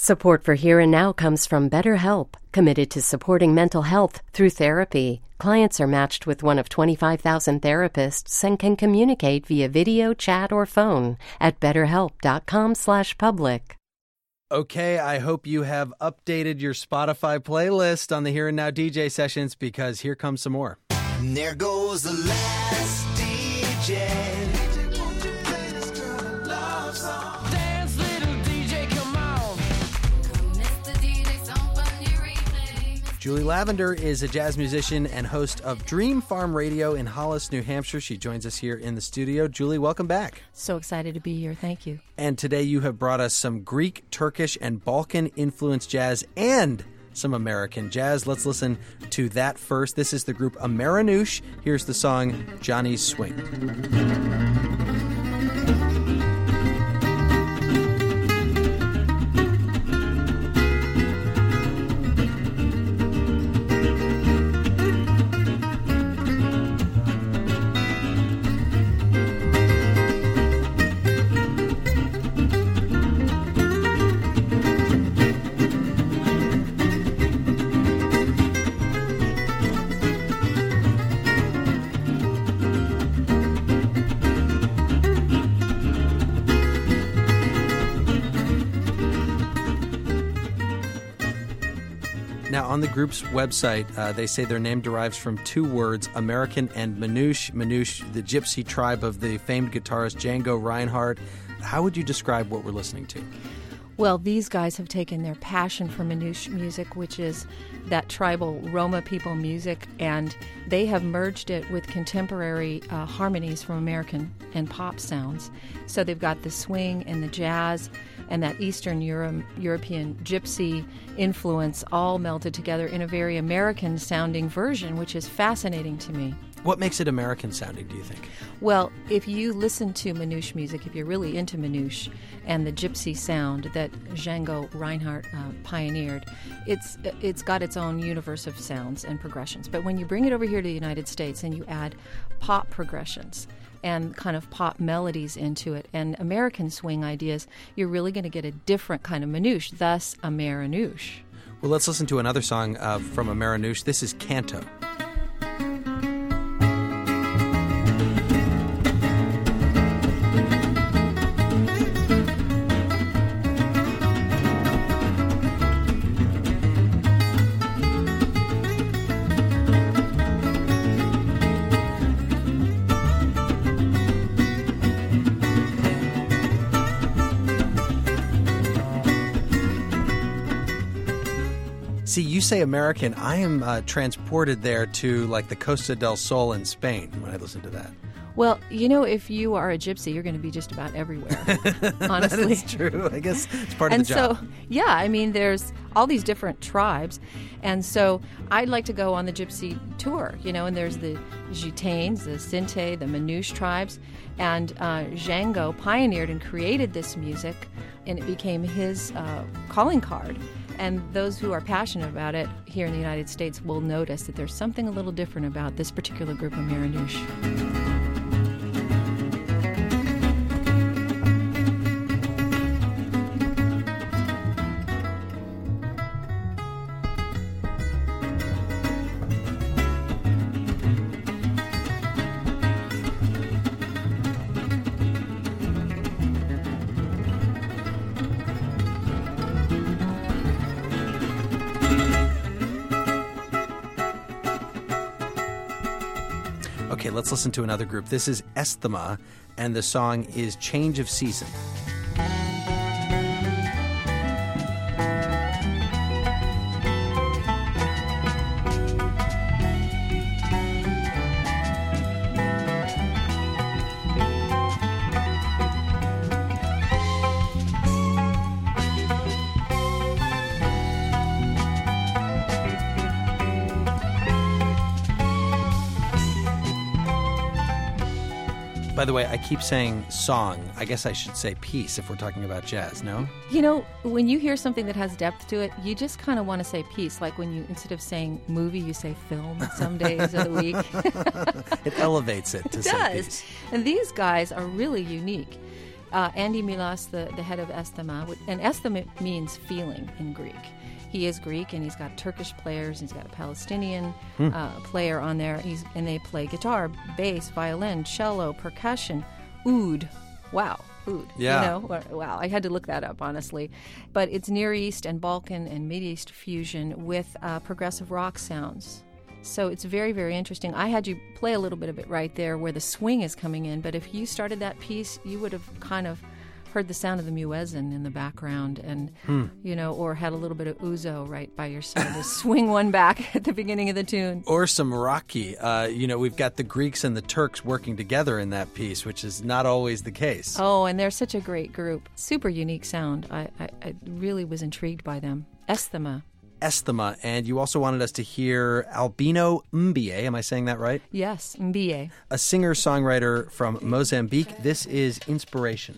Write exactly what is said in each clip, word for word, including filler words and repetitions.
Support for Here and Now comes from BetterHelp, committed to supporting mental health through therapy. Clients are matched with one of twenty-five thousand therapists and can communicate via video, chat, or phone at betterhelp.com slash public. Okay, I hope you have updated your Spotify playlist on the Here and Now D J sessions, because here comes some more. And there goes the last D J. Julie Lavender is a jazz musician and host of Dream Farm Radio in Hollis, New Hampshire. She joins us here in the studio. Julie, welcome back. So excited to be here. Thank you. And today you have brought us some Greek, Turkish, and Balkan-influenced jazz and some American jazz. Let's listen to that first. This is the group Amaranoush. Here's the song Johnny's Swing. Now, on the group's website, uh, they say their name derives from two words, American and Manouche. Manouche, the gypsy tribe of the famed guitarist Django Reinhardt. How would you describe what we're listening to? Well, these guys have taken their passion for Manouche music, which is that tribal Roma people music, and they have merged it with contemporary uh, harmonies from American and pop sounds. So they've got the swing and the jazz and that Eastern Euro- European gypsy influence all melted together in a very American-sounding version, which is fascinating to me. What makes it American-sounding, do you think? Well, if you listen to Manouche music, if you're really into Manouche and the gypsy sound that Django Reinhardt uh, pioneered, it's it's got its own universe of sounds and progressions. But when you bring it over here to the United States and you add pop progressions and kind of pop melodies into it and American swing ideas, you're really going to get a different kind of Manouche, thus Amaranoush. Well, let's listen to another song uh, from Amaranoush. This is Canto. See, you say American. I am uh, transported there to, like, the Costa del Sol in Spain when I listen to that. Well, you know, if you are a gypsy, you're going to be just about everywhere, honestly. That is true. I guess it's part of and the job. so, yeah, I mean, there's all these different tribes. And so I'd like to go on the gypsy tour, you know, and there's the Gitanes, the Sinte, the Manouche tribes. And uh, Django pioneered and created this music, and it became his uh, calling card. And those who are passionate about it here in the United States will notice that there's something a little different about this particular group of Amaranoush. Okay, let's listen to another group. This is Esthema, and the song is Change of Season. By the way, I keep saying song. I guess I should say piece if we're talking about jazz, no? You know, when you hear something that has depth to it, you just kind of want to say piece. Like when you, instead of saying movie, you say film some days of the week. It elevates it to it say does. piece. And these guys are really unique. Uh, Andy Milas, the, the head of Esthema, and Esthema means feeling in Greek. He is Greek, and he's got Turkish players. He's got a Palestinian hmm. uh, player on there, he's, and they play guitar, bass, violin, cello, percussion, oud. Wow, oud. Yeah. You know? Wow, I had to look that up, honestly. But it's Near East and Balkan and Mideast fusion with uh, progressive rock sounds. So it's very, very interesting. I had you play a little bit of it right there where the swing is coming in, but if you started that piece, you would have kind of heard the sound of the muezzin in the background, and hmm. you know, or had a little bit of ouzo right by your side to swing one back at the beginning of the tune. Or some Rocky. Uh, you know, we've got the Greeks and the Turks working together in that piece, which is not always the case. Oh, and they're such a great group. Super unique sound. I, I, I really was intrigued by them. Esthema. Esthema, and you also wanted us to hear Albino Mbie. Am I saying that right? Yes, Mbie. A singer-songwriter from Mozambique. This is Inspiration.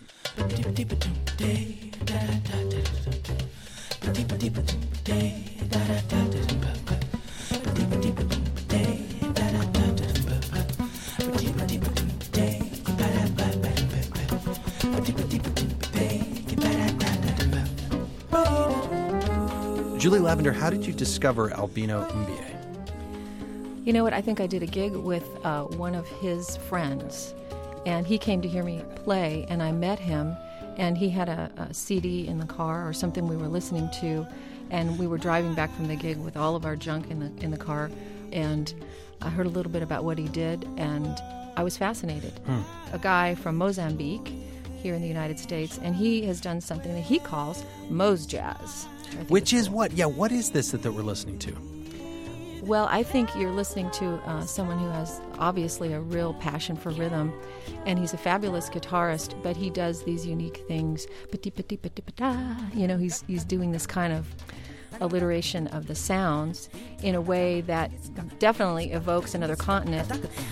Julie Lavender, how did you discover Albino Mbie? You know what? I think I did a gig with uh, one of his friends, and he came to hear me play, and I met him, and he had a, a C D in the car or something we were listening to, and we were driving back from the gig with all of our junk in the in the car, and I heard a little bit about what he did, and I was fascinated. Hmm. A guy from Mozambique here in the United States, and he has done something that he calls Moz Jazz. Which is what? Yeah, what is this that, that we're listening to? Well, I think you're listening to uh, someone who has obviously a real passion for rhythm, and he's a fabulous guitarist, but he does these unique things. You know, he's he's doing this kind of alliteration of the sounds in a way that definitely evokes another continent.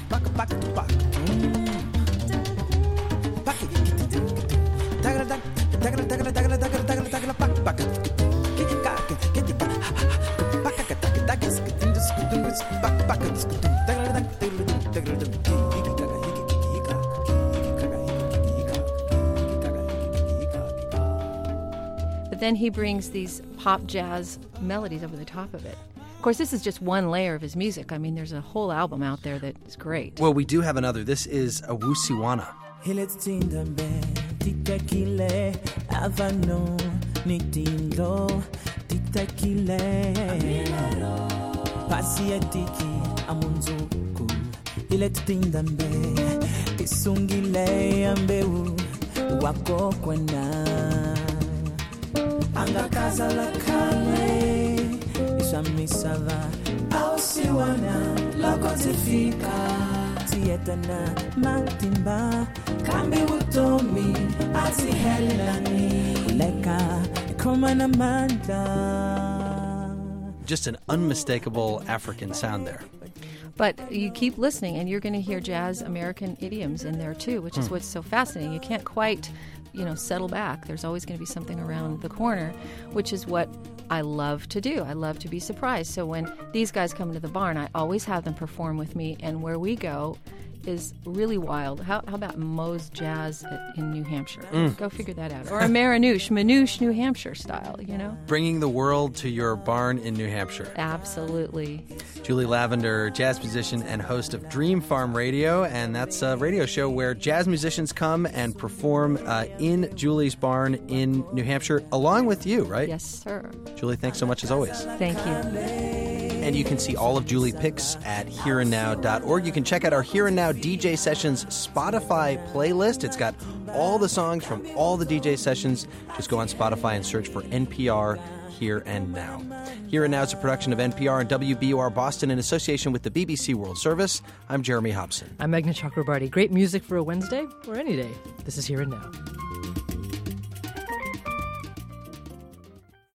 But then he brings these pop jazz melodies over the top of it. Of course, this is just one layer of his music. I mean, there's a whole album out there that is great. Well, we do have another. This is a Wusiwana. Angakaza la kale isamisava ausiwana lokotifika tietana matimba kambi utomi ati helani leka komana manda. Just an unmistakable African sound there. But you keep listening, and you're going to hear jazz American idioms in there, too, which is what's so fascinating. You can't quite, you know, settle back. There's always going to be something around the corner, which is what I love to do. I love to be surprised. So when these guys come into the barn, I always have them perform with me, and where we go is really wild. How, how about Moz Jazz at, in New Hampshire? Mm. Go figure that out. Or a Maranouche, Manouche, New Hampshire style, you know? Bringing the world to your barn in New Hampshire. Absolutely. Julie Lavender, jazz musician and host of Dream Farm Radio, and that's a radio show where jazz musicians come and perform uh, in Julie's barn in New Hampshire, along with you, right? Yes, sir. Julie, thanks so much as always. Thank you. And you can see all of Julie picks at here and now dot org. You can check out our Here and Now D J Sessions Spotify playlist. It's got all the songs from all the D J sessions. Just go on Spotify and search for N P R Here and Now. Here and Now is a production of N P R and W B U R Boston in association with the B B C World Service. I'm Jeremy Hobson. I'm Meghna Chakrabarty. Great music for a Wednesday or any day. This is Here and Now.